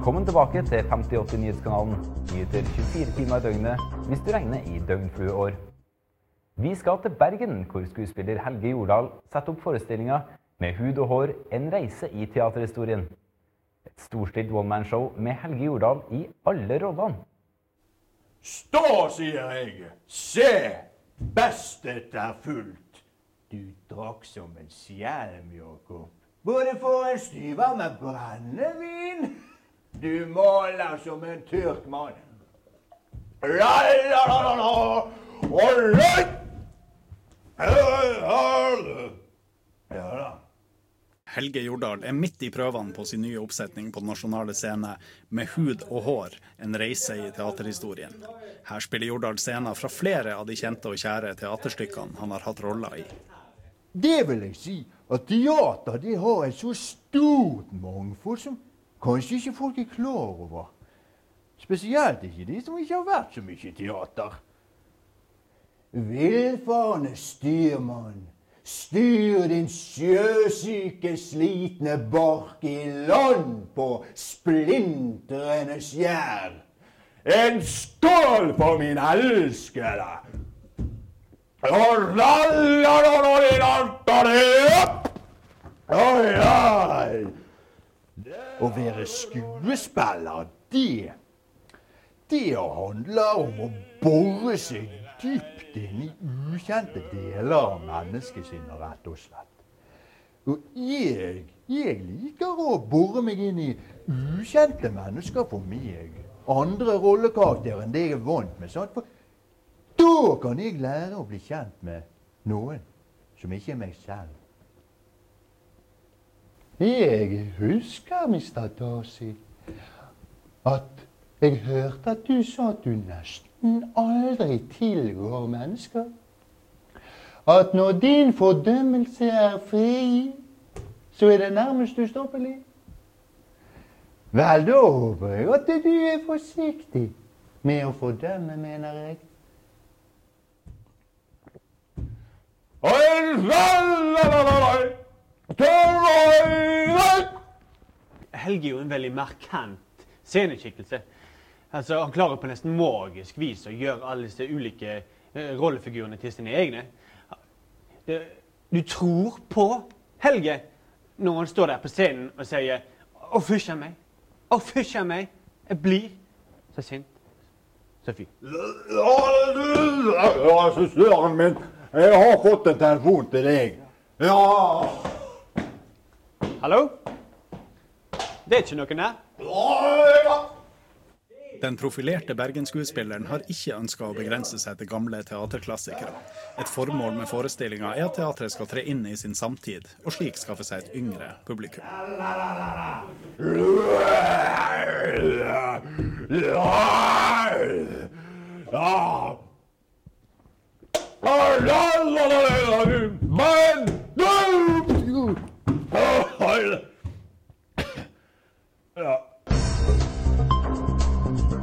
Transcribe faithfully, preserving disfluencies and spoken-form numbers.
Velkommen tilbake til femtiåtte nyhetskanalen. Nyheter tjuefire timer i døgnet, hvis du regner i døgnflueår. Vi skal til Bergen, hvor skuespiller Helge Jordal setter opp forestillingen med hud og hår, en reise i teaterhistorien. Et storstilt one-man-show med Helge Jordal i alle rollene. Stå, sier jeg. Se, bestet er fullt. Du drakk som en skjelm, Jakob. Både for en styver med brennevin. Du måler som en tyrk mann. La-la-la-la-la! Oløy! Ja da. Helge Jordal er midt i prøvene på sin nye oppsetning på den nasjonale scene med hud og hår, en reise i teaterhistorien. Her spiller Jordal scener fra flere av de kjente og kjære teaterstykkene han har hatt roller i. Det vil jeg si, at teater det har et så stort mangfold som kanskje ikke folk er klar over. Spesielt ikke de som ikke har vært så mye teater. Villfarne styrmann, styr din sjøsyke slitne bark i land på splintrende skjær. En skål for min elskede! Å være skuespiller, det, det handler om å bore seg dypt inn i ukjente deler av mennesket sine, rett og slett. Og jeg, jeg liker å bore meg inn i ukjente mennesker for meg. Andre rollekarakterer enn det jeg er vant med, sant? For da kan jeg lære å bli kjent med noen som ikke er meg selv. Jeg husker, mister Darcy, at jeg hørte at du sa at du nesten aldri tilgår mennesker. At når din fordømmelse er fri, så er det nærmest ustoppelig. Vel, da håper jeg at du er forsiktig med å fordømme, mener jeg. Helge er jo en veldig markant sceneskikkelse. Altså, han klarer på nesten magisk vis å gjøre alle disse ulike uh, rollefigurene til sine egne. Det, du tror på Helge når han står der på scenen og sier «Å, fysj av meg! Å, fysj av meg! Jeg blir så sint, så fint». Ja, søsteren min, jeg har fått en telefon til deg. Ja! Hallo? Det er ikke noen her. Den profilerte Bergen-skuespilleren har ikke ønsket å begrense seg til gamle teaterklassikere. Et formål med forestillingen er at teatret skal tre inn i sin samtid, og slik skaffe seg et yngre publikum.